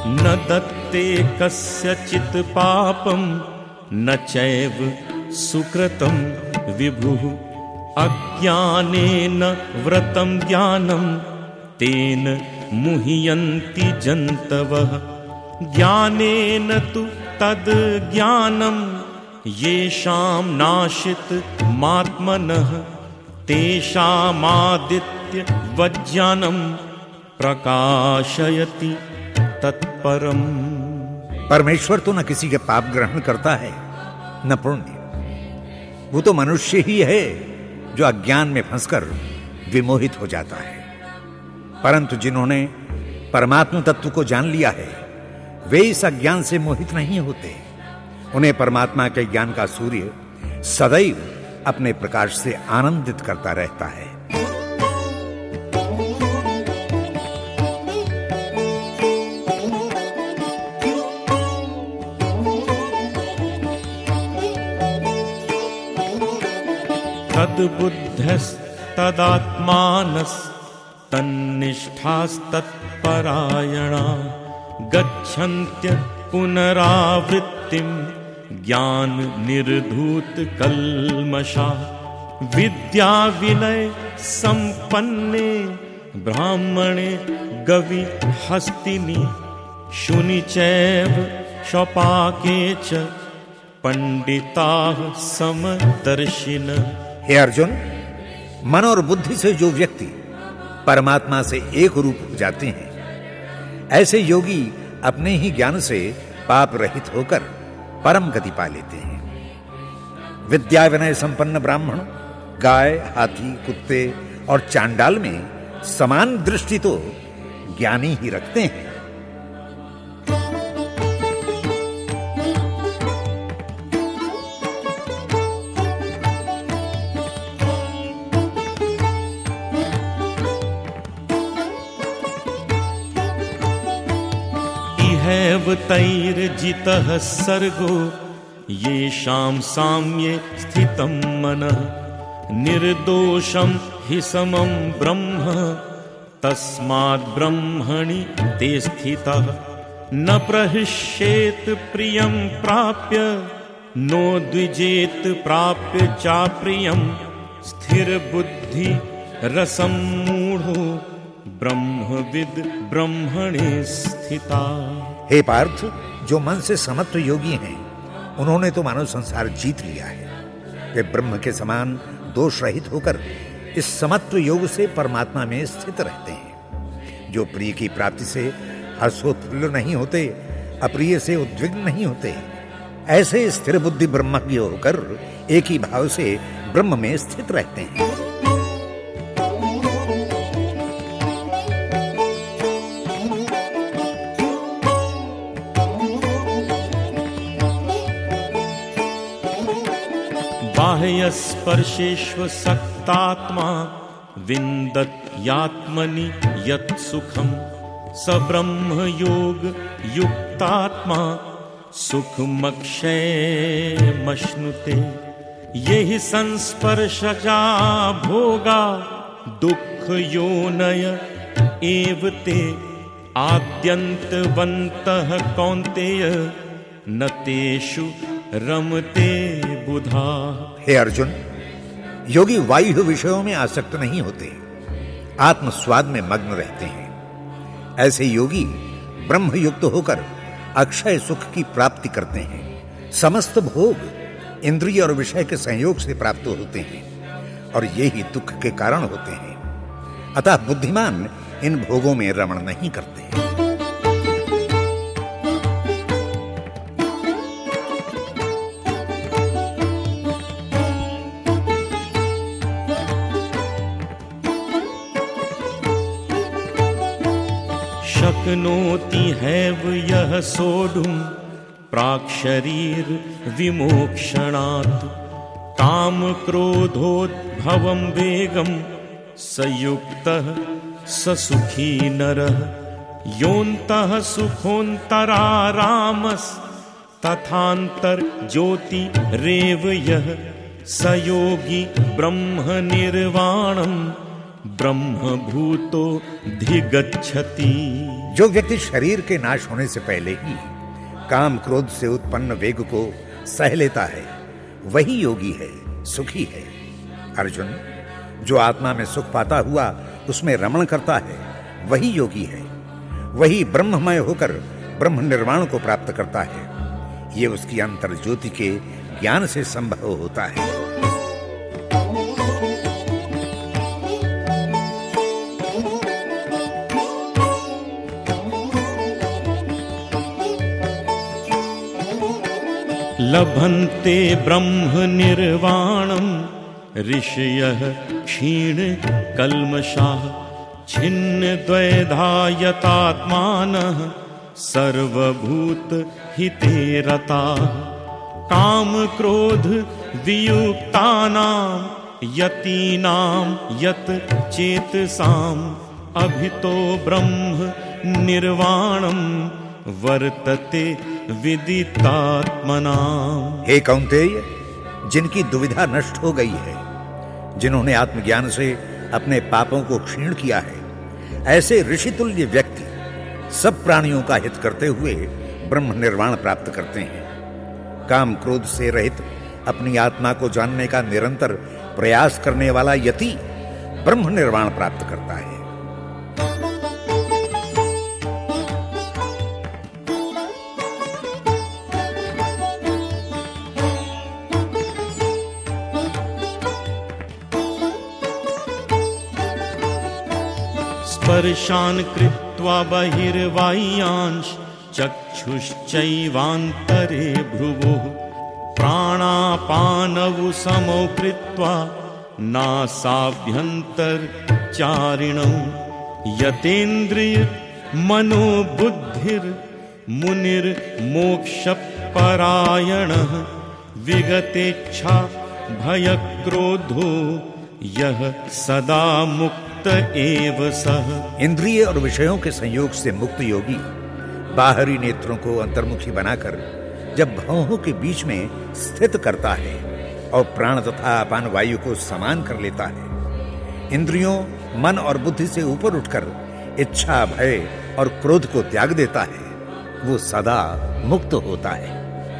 न दत्ते कस्यचित् पापं न चैव सुकृतं विभुः अज्ञानेन व्रतं ज्ञानं तेन मुह्यन्ति जन्तवः ज्ञानेन तु तद् ज्ञानं येषां नाशित मात्मनः तेषामादित्य वज्ञानं प्रकाशयति तत्परम। परमेश्वर तो न किसी के पाप ग्रहण करता है न पुण्य। वो तो मनुष्य ही है जो अज्ञान में फंसकर विमोहित हो जाता है। परंतु जिन्होंने परमात्मा तत्व को जान लिया है वे इस अज्ञान से मोहित नहीं होते। उन्हें परमात्मा के ज्ञान का सूर्य सदैव अपने प्रकाश से आनंदित करता रहता है। तद्बुद्धस्तदात्मानस्तन्निष्ठास्तत्परायणा गच्छन्त्य पुनरावृत्तिं ज्ञान निर्धूत कल्मषा विद्या विनय संपन्ने ब्राह्मणे गवि हस्तिनि शुनि चैव शपाके च पंडिताः समदर्शिन। हे अर्जुन, मन और बुद्धि से जो व्यक्ति परमात्मा से एक रूप हो जाते हैं ऐसे योगी अपने ही ज्ञान से पाप रहित होकर परम गति पा लेते हैं। विद्या विनय संपन्न ब्राह्मण गाय हाथी कुत्ते और चांडाल में समान दृष्टि तो ज्ञानी ही रखते हैं। तैर्जितः सर्गो येषां साम्ये स्थितं मनः निर्दोषं हि समं ब्रह्म तस्माद् ब्रह्मणि ते स्थितः न प्रहृष्येत प्रियं प्राप्य नो द्विजेत प्राप्य चाप्रियं स्थिर बुद्धि रसं मूढ़ो ब्रह्मविद ब्रह्मणे स्थिता। हे पार्थ, जो मन से समत्व योगी हैं उन्होंने तो मानव संसार जीत लिया है। वे ब्रह्म के समान दोष रहित होकर इस समत्व योग से परमात्मा में स्थित रहते हैं। जो प्रिय की प्राप्ति से हर्षोत्फुल्ल नहीं होते, अप्रिय से उद्विग्न नहीं होते, ऐसे स्थिर बुद्धि ब्रह्मज्ञ होकर एक ही भाव से ब्रह्म में स्थित रहते हैं। बाह्यस्पर्शेष्व सक्तात्मा विन्दत्यात्मनि यत् सुखं स ब्रह्म योग युक्तात्मा सुखमक्षयमश्नुते। ये हि संस्पर्शजा भोगा दुःख योनय एव ते आद्यन्तवन्तः कौन्तेय न तेषु रमते बुधा। हे अर्जुन, योगी वायु विषयों में आसक्त नहीं होते, आत्म स्वाद में मग्न रहते हैं। ऐसे योगी ब्रह्म युक्त होकर अक्षय सुख की प्राप्ति करते हैं। समस्त भोग इंद्रिय और विषय के संयोग से प्राप्त होते हैं और ये ही दुख के कारण होते हैं। अतः बुद्धिमान इन भोगों में रमण नहीं करते। शक्नोति हैव यः सोढुं प्राक्शरीर विमोक्षणात् काम क्रोधोद्भवं वेगं सयुक्तः स सुखी नरः योऽन्तः सुखोऽन्तरारामस्तथान्तर ज्योतिरेव यः स योगी ब्रह्म निर्वाणं ब्रह्मभूतो धिगच्छति। जो व्यक्ति शरीर के नाश होने से पहले ही काम क्रोध से उत्पन्न वेग को सह लेता है, वही योगी है, सुखी है। अर्जुन, जो आत्मा में सुख पाता हुआ उसमें रमण करता है, वही योगी है। वही ब्रह्ममय होकर ब्रह्म निर्वाण को प्राप्त करता है। ये उसकी अंतर ज्योति के ज्ञान से संभव होता है। लभन्ते ब्रह्म निर्वाणम् ऋषयः क्षीण कल्मषाः छिन्न द्वैधायतात्मानः सर्वभूत हिते रताः काम क्रोध वियुक्तानां यतीनां यत चेतसाम् अभितो ब्रह्म निर्वाणं वर्तते विदितात्मनाम्। हे कौन्तेय, जिनकी दुविधा नष्ट हो गई है, जिन्होंने आत्मज्ञान से अपने पापों को क्षीण किया है, ऐसे ऋषितुल्य व्यक्ति सब प्राणियों का हित करते हुए ब्रह्म निर्वाण प्राप्त करते हैं। काम क्रोध से रहित अपनी आत्मा को जानने का निरंतर प्रयास करने वाला यति ब्रह्म निर्वाण प्राप्त करता है। स्पर्शान् कृत्वा बहिर्बाह्यांश चक्षुश्चैवान्तरे भ्रुवुः प्राणापानौ समौ कृत्वा नासाभ्यन्तरचारिणौ यतेन्द्रिय मनोबुद्धिर्मुनिर्मोक्षपरायणः विगतेच्छा भयक्रोधो यह सदा मुक्त एव सह। इंद्रिय और विषयों के संयोग से मुक्त योगी बाहरी नेत्रों को अंतर्मुखी बनाकर जब भौहों के बीच में स्थित करता है और प्राण तथा अपान वायु को समान कर लेता है, इंद्रियों, मन और बुद्धि से ऊपर उठकर इच्छा, भय और क्रोध को त्याग देता है, वो सदा मुक्त होता है।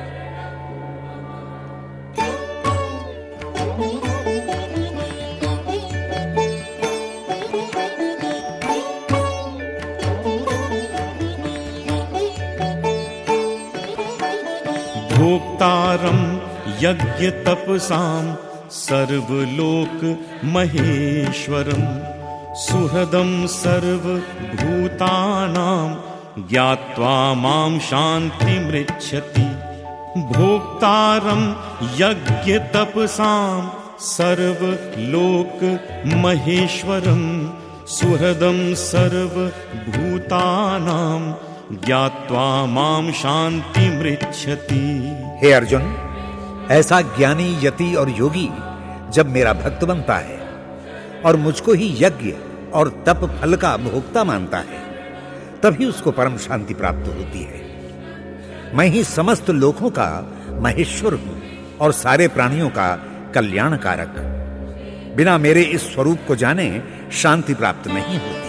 भोक्तारं यज्ञ तपसां सर्वलोक महेश्वरं सुहृदं सर्वभूतानां ज्ञात्वा मां शान्तिमृच्छति। भोक्तारं यज्ञ तपसां सर्वलोक महेश्वरं सुहृदं सर्वभूतानां ज्ञात्वा मां शान्तिमृच्छति। हे अर्जुन, ऐसा ज्ञानी, यति और योगी जब मेरा भक्त बनता है और मुझको ही यज्ञ और तप फल का भोक्ता मानता है, तभी उसको परम शांति प्राप्त होती है। मैं ही समस्त लोकों का महेश्वर हूं और सारे प्राणियों का कल्याणकारक। बिना मेरे इस स्वरूप को जाने शांति प्राप्त नहीं होती।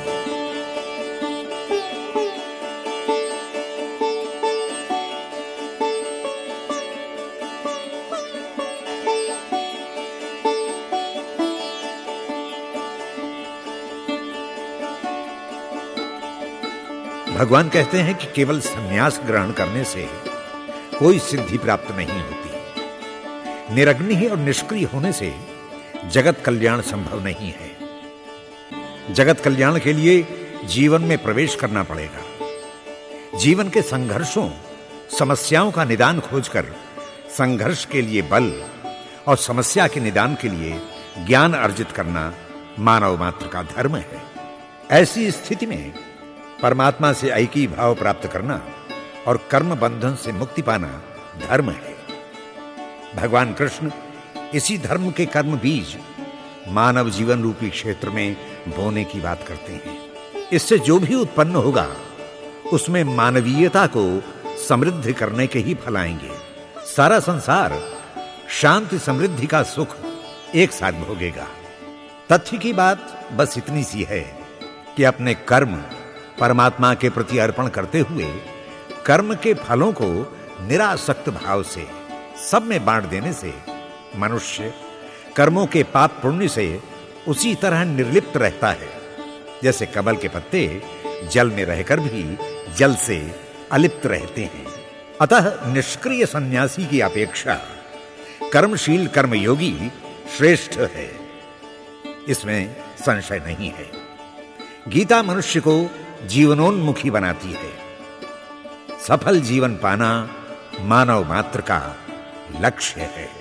भगवान कहते हैं कि केवल संन्यास ग्रहण करने से कोई सिद्धि प्राप्त नहीं होती। निरग्नि और निष्क्रिय होने से जगत कल्याण संभव नहीं है। जगत कल्याण के लिए जीवन में प्रवेश करना पड़ेगा। जीवन के संघर्षों, समस्याओं का निदान खोजकर संघर्ष के लिए बल और समस्या के निदान के लिए ज्ञान अर्जित करना मानव मात्र का धर्म है। ऐसी स्थिति में परमात्मा से ऐकी भाव प्राप्त करना और कर्म बंधन से मुक्ति पाना धर्म है। भगवान कृष्ण इसी धर्म के कर्म बीज मानव जीवन रूपी क्षेत्र में बोने की बात करते हैं। इससे जो भी उत्पन्न होगा उसमें मानवीयता को समृद्ध करने के ही फल आएंगे। सारा संसार शांति समृद्धि का सुख एक साथ भोगेगा। तथ्य की बात बस इतनी सी है कि अपने कर्म परमात्मा के प्रति अर्पण करते हुए कर्म के फलों को निरासक्त भाव से सब में बांट देने से मनुष्य कर्मों के पाप पुण्य से उसी तरह निर्लिप्त रहता है जैसे कमल के पत्ते जल में रहकर भी जल से अलिप्त रहते हैं। अतः निष्क्रिय सन्यासी की अपेक्षा कर्मशील कर्मयोगी श्रेष्ठ है, इसमें संशय नहीं है। गीता मनुष्य को जीवनोन्मुखी बनाती है। सफल जीवन पाना मानव मात्र का लक्ष्य है।